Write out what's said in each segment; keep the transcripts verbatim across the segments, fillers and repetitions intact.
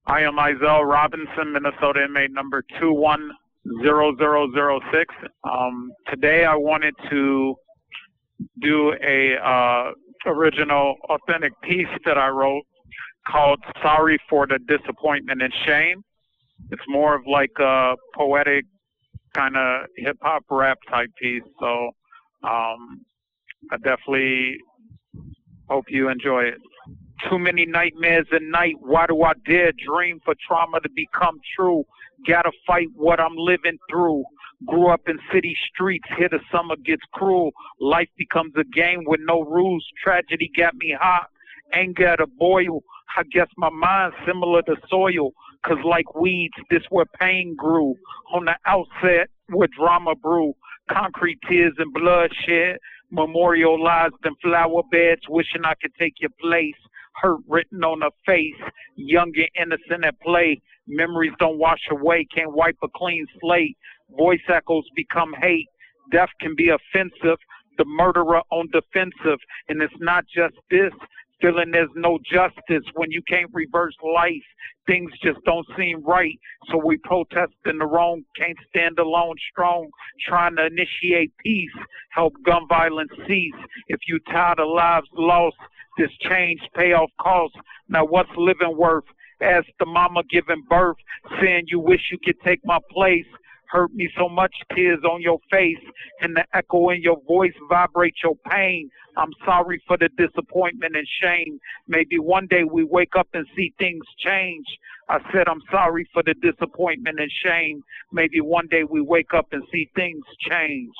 I am Izell Robinson, Minnesota inmate number two one zero zero zero six. Um, today I wanted to do a uh, original, authentic piece that I wrote called Sorry for the Disappointment and Shame. It's more of like a poetic kind of hip-hop rap type piece, so um, I definitely hope you enjoy it. Too many nightmares at night. Why do I dare dream for trauma to become true? Gotta fight what I'm living through. Grew up in city streets. Here the summer gets cruel. Life becomes a game with no rules. Tragedy got me hot. Anger at a boil. I guess my mind's similar to soil. Cause like weeds, this where pain grew. On the outset, where drama brew. Concrete tears and bloodshed. Memorialized in flower beds. Wishing I could take your place. Hurt written on her face, young and innocent at play. Memories don't wash away, can't wipe a clean slate. Voice echoes become hate. Death can be offensive, the murderer on defensive. And it's not just this, feeling there's no justice when you can't reverse life. Things just don't seem right, so we protest in the wrong, can't stand alone strong, trying to initiate peace, help gun violence cease. If you tired of lives lost, this change payoff costs. Now what's living worth? Ask the mama giving birth, saying you wish you could take my place. Hurt me so much, tears on your face, and the echo in your voice vibrate your pain. I'm sorry for the disappointment and shame. Maybe one day we wake up and see things change. I said I'm sorry for the disappointment and shame. Maybe one day we wake up and see things change.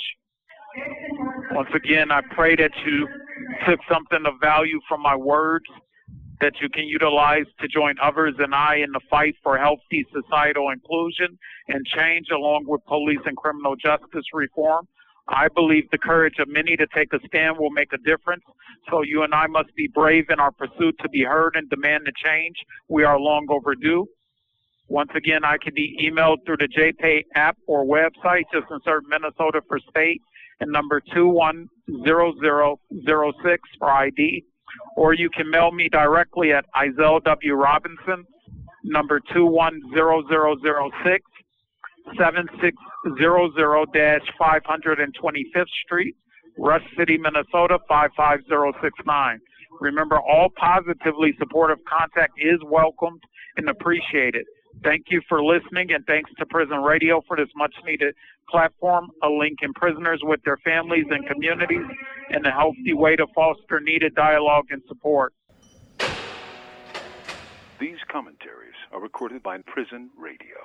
Once again, I pray that you took something of value from my words that you can utilize to join others and I in the fight for healthy societal inclusion and change along with police and criminal justice reform. I believe the courage of many to take a stand will make a difference. So you and I must be brave in our pursuit to be heard and demand the change. We are long overdue. Once again, I can be emailed through the J P A Y app or website. Just insert Minnesota for state and number two one zero zero zero six for I D. Or you can mail me directly at Izell W. Robinson, number two one zero zero zero six, seven six zero zero five twenty-fifth Street, Rush City, Minnesota five five zero six nine. Remember, all positively supportive contact is welcomed and appreciated. Thank you for listening, and thanks to Prison Radio for this much-needed platform, a link in prisoners with their families and communities, and a healthy way to foster needed dialogue and support. These commentaries are recorded by Prison Radio.